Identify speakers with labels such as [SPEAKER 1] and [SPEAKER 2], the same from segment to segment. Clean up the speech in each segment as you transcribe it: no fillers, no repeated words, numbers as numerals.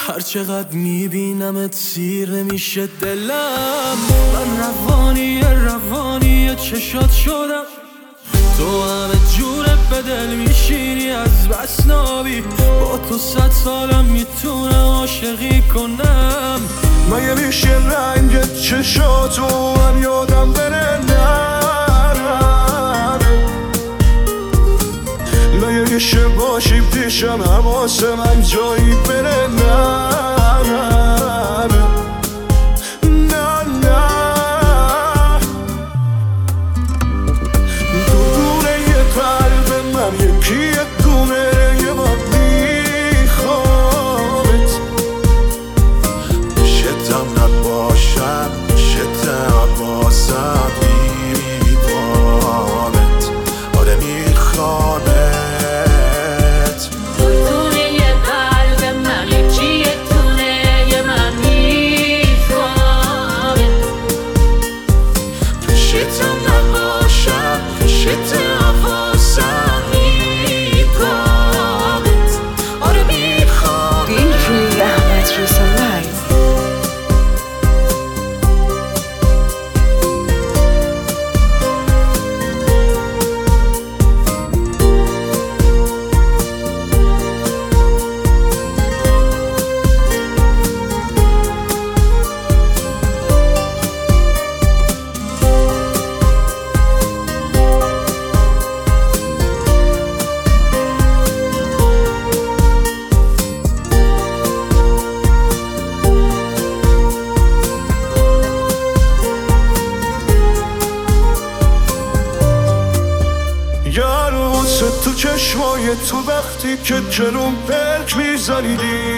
[SPEAKER 1] هر چقدر میبینمت سیر نمیشه دلم. من روانی چشات شدم، تو همه جوره به دل میشینی از بس نابی. با تو 100 سالم میتونم عاشقی کنم.
[SPEAKER 2] مگه میشه رنگ چشاتو هم یادم بره؟ مگه میشه باشی پیشم حواسم من جایی بره؟ یکی دونه یه بار میخوامت، شتم نباشم شتم باسم میبامت. آره میخوامت،
[SPEAKER 3] دونه یه قلب من یکی دونه یه من میخوامت.
[SPEAKER 2] شتم نباشم شتم باسم تو چشمای تو وقتی که جلوم پلک میزنی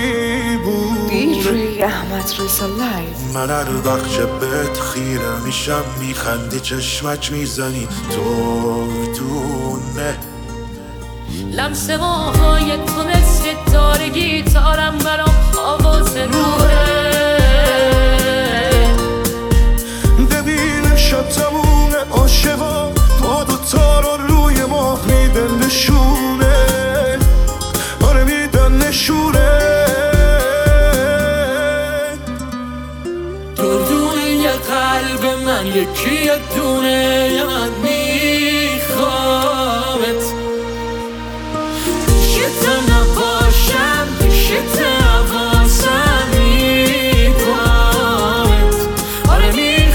[SPEAKER 4] دیجی احمد رضا لایو.
[SPEAKER 2] من هر وقت بهت خیره میشم میخندی چشمک میزنی تو دونه.
[SPEAKER 3] لمس موهای تو مثل تار گیتارم برام آواز روحه.
[SPEAKER 2] ببین شب تمومه عاشقا با دوتا رو روی ماه میدن نشونه. آره میدن نشونه.
[SPEAKER 1] دونه یه قلب من یکی دونه یه من میخوامت. شتم نباشم شتم واسم میبامت. آره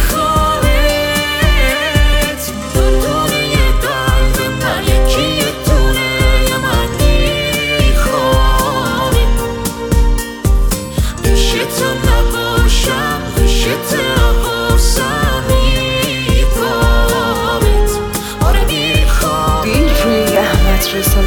[SPEAKER 1] میخوامت،
[SPEAKER 2] دونه یه قلب من یکی دونه یه من میخوامت. شتم نباشم شتم واسم میبامت. آره میخوامت.
[SPEAKER 4] دیجی احمد رضا